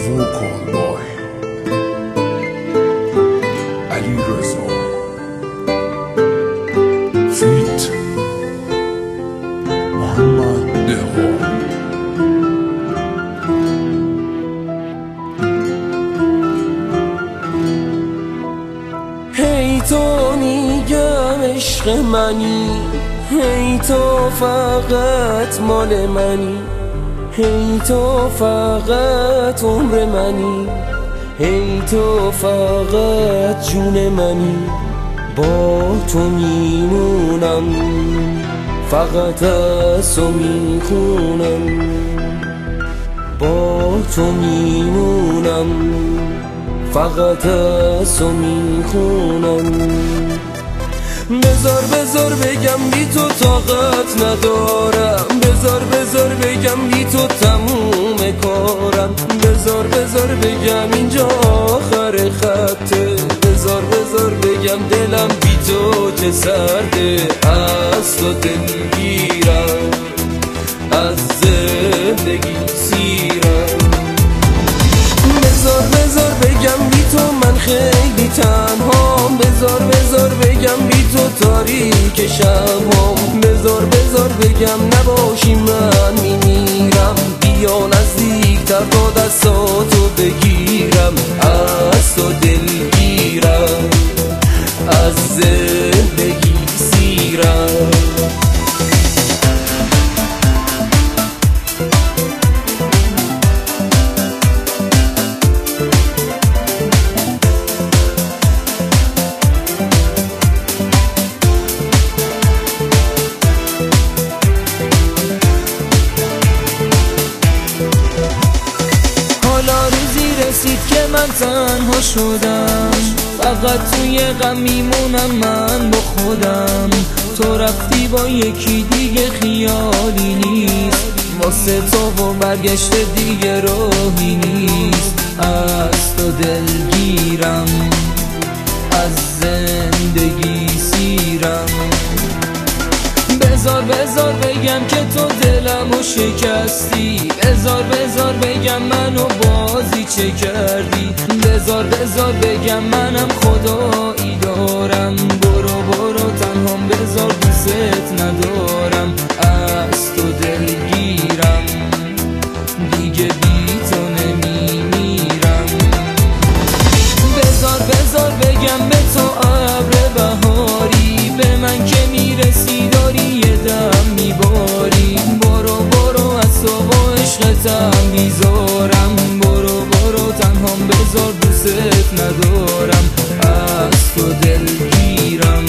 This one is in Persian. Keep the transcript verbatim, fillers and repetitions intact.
vocal boy علی رضا فیت محمد دهقان. هی تو میگم عشق منی، هی تو فقط مال منی، هی تو فقط عمر منی، هی تو فقط جون منی. با تو میمونم، فقط از تو میخونم. با تو میمونم، فقط از تو میخونم. بذار بذار بگم بی تو طاقت ندارم، بذار بذار بگم بی تو تموم کارم، بذار بذار بگم اینجا آخر خطه، بذار بذار بگم دلم بی تو چه سرده. از تو دلگیرم، از زندگی سیرم. بذار بذار بگم بی تو من خیلی تنهام، بذار بذار بگم بی تو تاریک شبام، بذار بذار بگم نباشی من میمیرم. بیا نزدیکتر تا دستاتو بگیرم، از تو دلگیرم، از زندگی سیرم. حالا روزی رسید که من تنها شدم، فقط توی غم میمونم من با خودم. تو رفتی با یکی دیگه خیالی نیست، واسه تو و برگشت دیگه راهی نیست. از تو دلگیرم، از زندگی سیرم. بذار بذار بگم که تو دلمو شکستی، بذار بذار بگم منو بازی چه کردی، بذار بذار بگم منم خدایی دارم. برو برو تنهام بذار دوست ندارم، از تو دلگیرم، دیگه بی تو نمیمیرم. بذار بذار بگم به تو ابر بهاری، به من که میرسی داری یه دم میباری. برو برو از تو با عشقتم بیزارم، برو برو تنهام بذار دوست ندارم، از تو دلگیرم.